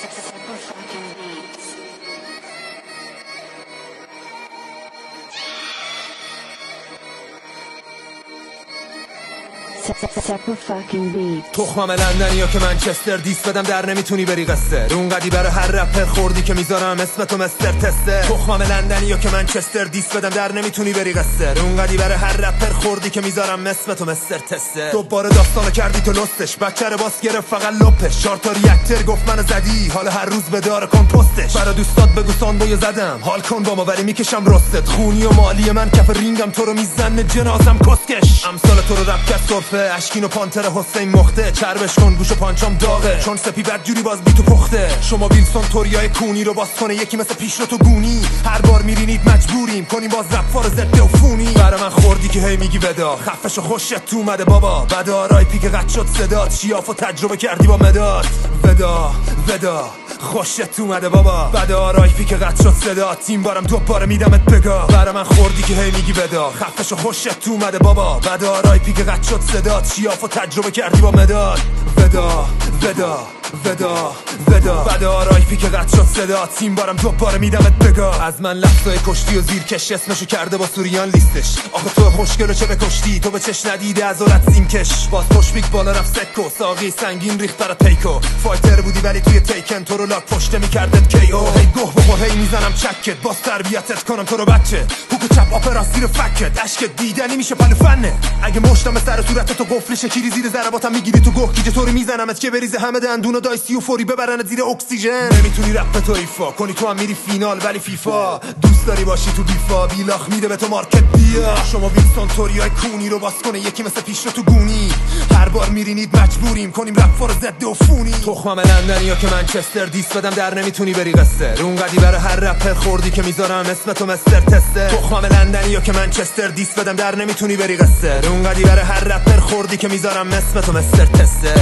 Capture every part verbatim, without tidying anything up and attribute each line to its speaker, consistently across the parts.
Speaker 1: تخمم لندنی یا که منچستر دیس بدم در نمیتونی بری قصه اونقدی برای هر رپر خوردی که میذارم اسمتو مستر تسته تخمم لندنی یا که منچستر دیس بدم در نمیتونی بری قصه اونقدی برای هر رپر خوردی که میذارم اسمتو مستر تسته دوباره داستانو کردی تو لستش بچه رو باس گرفت فقط لپش چهار تا ریاکتر گفت منو زدی حالا هر روز به دار کن پستش برا دوستات بگو ساندویو زدم حال کن با ما ولی میکشم رستت خونی و مالی من کف رینگم تو رو میزنه جنازم کسکش امثال تو رو رپ کرد صرفه اشکین و پانتر حسین مخته چربش کن گوش و پانچام داغه چون سپی بد جوری باز بی تو پخته شما ویلسون توریای کونی رو باز کنه یکی مثل پیش رو تو گونی هر بار میرینید مجبوریم کنیم باز رپ فار ضد و فونی برا من خوردی که هی میگی ودا خفش و خوشت تو اومده بابا بدا رای پیک قد شد صدات شیاف و تجربه کردی با مداد ودا ودا خوشت اومده بابا بدا رایفی که قد شد صدا تیم بارم دوباره میدمت بگا برا من خوردی که هی میگی ودا خفش و خوشت اومده بابا بدا رایفی که قد شد صدا شیاف و تجربه کردی با مداد ودا ودا ودا ودا بدا رایفی که قد شد صدا تیم بارم دوباره میدمت بگا از من لحظای کشتی و زیر کش اسمشو کرده با سوریان لیستش آخه تو خوشگلو چه بکشتی تو به چش ندیده از اولت سیم کش باز خوشبیک بالا رفت سکو ساقی سنگین ریخت برا پیکو فایتر بودی ولی توی تیکن تو رو لاک پشته میکردت کی او هی گوه بخور هی میزنم چکت باز تربیتت کنم تو رو بچه هوک چپ آپرا زیر فکت اشکت دیدنی میشه پلو فنه اگه مشتم سر صورت تو قفل شکیری زیر ضرباتم میگیری تو گوه گیجه طوری میزنمت که بریزه همه دندون و دایسی و فوری ببرنت زیر اکسیژن نمیتونی رپ تو ایفا کنی تو هم میری فینال ولی فیفا دوست داری باشی تو بیفا بیلاخ میده به تو مارکت بیا شما ویلسون توریای کونی رو باز کنه یکی مثل پیش رو تو گونی هر بار میرینید مجبوریم کنیم رپ فار ضد و فونی تخمم لندنی یا که منچستر دیس بدم در نمیتونی بری قصه اونقدی برای هر رپر خوردی که میذارم اسمتو مستر تسته تخمم لندنی یا که منچستر دیس بدم در نمیتونی بری قصه اونقدی برای هر رپر خوردی که میذارم اسمتو مستر تسته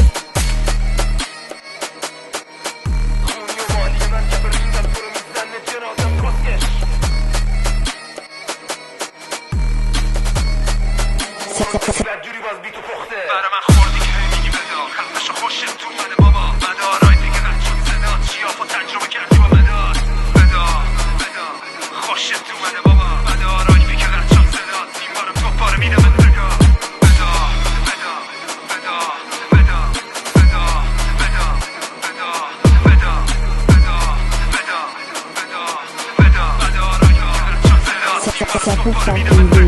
Speaker 1: جوری باز بی تو پخته برا من خوردی که هی میگی ودا خفش و خوشت تو اومده بابا بدا رایفی که قد شد صدا شیاف و تجربه کردی با مداد ودا ودا خوشت تو اومده بابا بدا رایفی که قد شد صدا تیم بارم دوباره میدمت بگا ودا ودا ودا ودا ودا ودا ودا ودا ودا ودا ودا ودا ودا رایفی که قد شد صدا تیم بارم دوباره میدمت